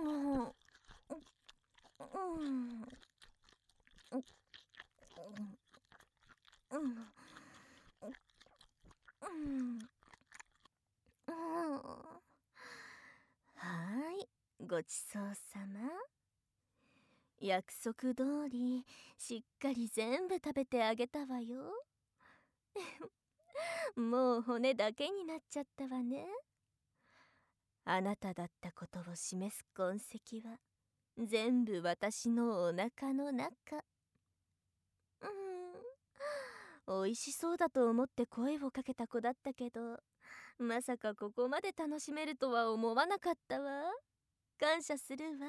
うんうんうんはい、ごちそうさま。約束通りしっかり全部食べてあげたわよ。もう骨だけになっちゃったわね。あなただったことを示す痕跡は全部私のお腹の中。美味しそうだと思って声をかけた子だったけど、まさかここまで楽しめるとは思わなかったわ。感謝するわ。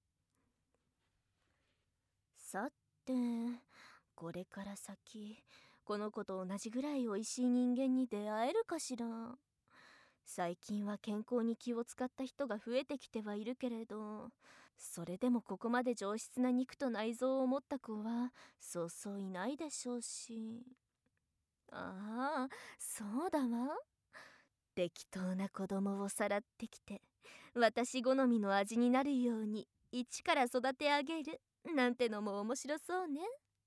さて、これから先この子と同じぐらい美味しい人間に出会えるかしら。最近は健康に気を使った人が増えてきてはいるけれど、それでもここまで上質な肉と内臓を持った子はそうそういないでしょうし。ああ、そうだわ。適当な子供をさらってきて私好みの味になるように一から育て上げるなんてのも面白そうね。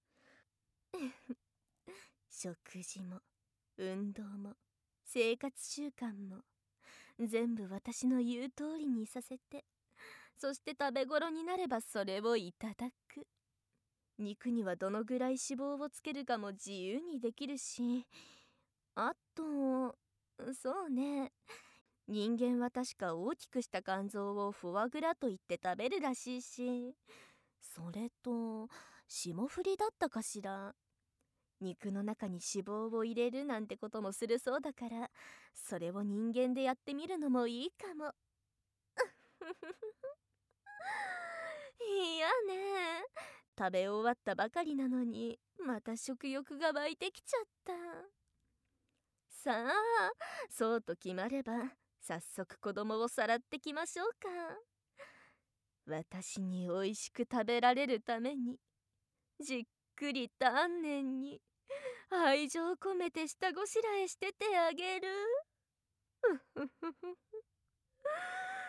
食事も運動も生活習慣も全部私の言う通りにさせて、そして食べ頃になればそれをいただく。肉にはどのぐらい脂肪をつけるかも自由にできるし、あとそうね、人間は確か大きくした肝臓をフォアグラと言って食べるらしいし、それと霜降りだったかしら。肉の中に脂肪を入れるなんてこともするそうだから、それを人間でやってみるのもいいかも。いやね、食べ終わったばかりなのにまた食欲が湧いてきちゃった。さあ、そうと決まれば早速子供をさらってきましょうか。私に美味しく食べられるために、じっくり丹念に愛情込めて下ごしらえしててあげる。